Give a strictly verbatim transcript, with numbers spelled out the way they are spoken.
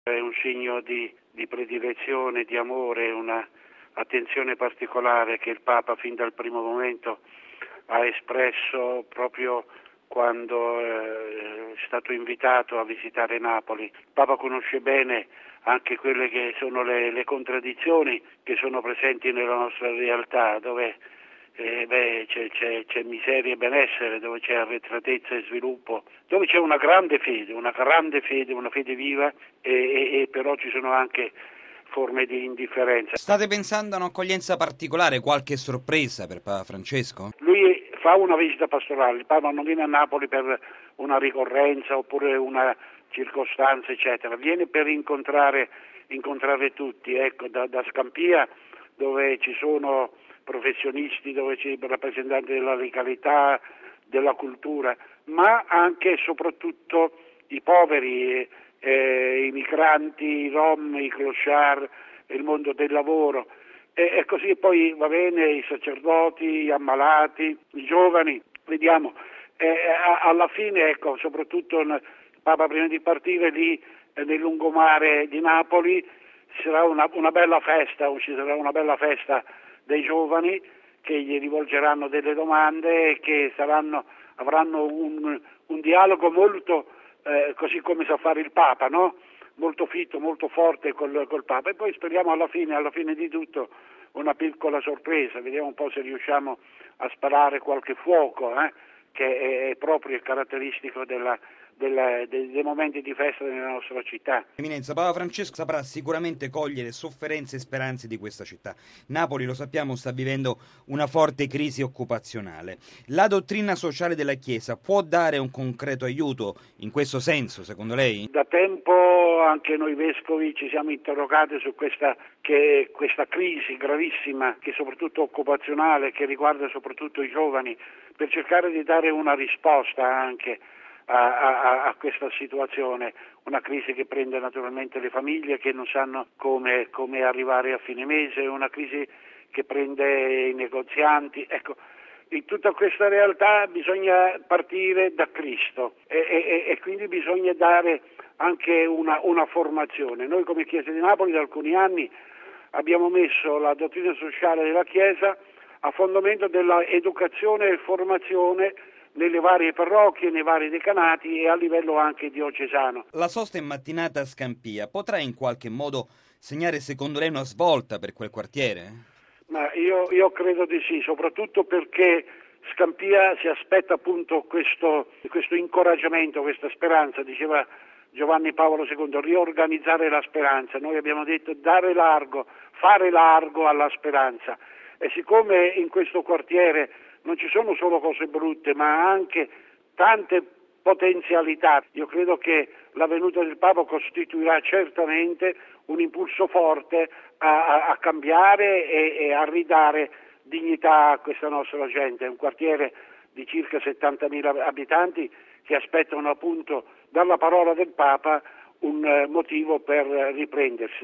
È un segno di, di predilezione, di amore, una attenzione particolare che il Papa fin dal primo momento ha espresso proprio quando eh, è stato invitato a visitare Napoli. Il Papa conosce bene anche quelle che sono le, le contraddizioni che sono presenti nella nostra realtà, dove eh, beh, c'è, c'è, c'è miseria e benessere, dove c'è arretratezza e sviluppo, dove c'è una grande fede, una grande fede, una fede viva e, e, e però ci sono anche forme di indifferenza. State pensando a un'accoglienza particolare, qualche sorpresa per Papa Francesco? Lui fa una visita pastorale, il Papa non viene a Napoli per una ricorrenza oppure una circostanza eccetera, viene per incontrare, incontrare tutti, ecco, da, da Scampia dove ci sono professionisti, dove ci sono rappresentanti della legalità, della cultura, ma anche e soprattutto i poveri, eh, i migranti, i rom, i clochard, il mondo del lavoro. E, e così poi va bene i sacerdoti, gli ammalati, i giovani, vediamo. E, alla fine, ecco, soprattutto il Papa prima di partire lì eh, nel lungomare di Napoli ci sarà una, una bella festa, ci sarà una bella festa dei giovani che gli rivolgeranno delle domande e che saranno, avranno un, un dialogo molto eh, così come sa fare il Papa, no? Molto fitto, molto forte col, col Papa, e poi speriamo alla fine, alla fine di tutto una piccola sorpresa, vediamo un po' se riusciamo a sparare qualche fuoco, eh, che è, è proprio e caratteristico della, della, dei, dei momenti di festa nella nostra città. Eminenza, Papa Francesco saprà sicuramente cogliere sofferenze e speranze di questa città. Napoli, lo sappiamo, sta vivendo una forte crisi occupazionale. La dottrina sociale della Chiesa può dare un concreto aiuto in questo senso, secondo lei? Da tempo anche noi vescovi ci siamo interrogati su questa, che, questa crisi gravissima, che è soprattutto occupazionale, che riguarda soprattutto i giovani, per cercare di dare una risposta anche a, a, a questa situazione, una crisi che prende naturalmente le famiglie che non sanno come, come arrivare a fine mese, una crisi che prende i negozianti, ecco. In tutta questa realtà bisogna partire da Cristo e, e, e quindi bisogna dare anche una, una formazione. Noi come Chiesa di Napoli da alcuni anni abbiamo messo la dottrina sociale della Chiesa a fondamento della educazione e formazione nelle varie parrocchie, nei vari decanati e a livello anche diocesano. La sosta in mattinata a Scampia potrà in qualche modo segnare secondo lei una svolta per quel quartiere? Ma io, io credo di sì, soprattutto perché Scampia si aspetta appunto questo, questo incoraggiamento, questa speranza, diceva Giovanni Paolo secondo, riorganizzare la speranza. Noi abbiamo detto dare largo, fare largo alla speranza. E siccome in questo quartiere non ci sono solo cose brutte, ma anche tante potenzialità, io credo che la venuta del Papa costituirà certamente un impulso forte a, a, a cambiare e, e a ridare dignità a questa nostra gente. È un quartiere di circa settantamila abitanti che aspettano appunto dalla parola del Papa un motivo per riprendersi.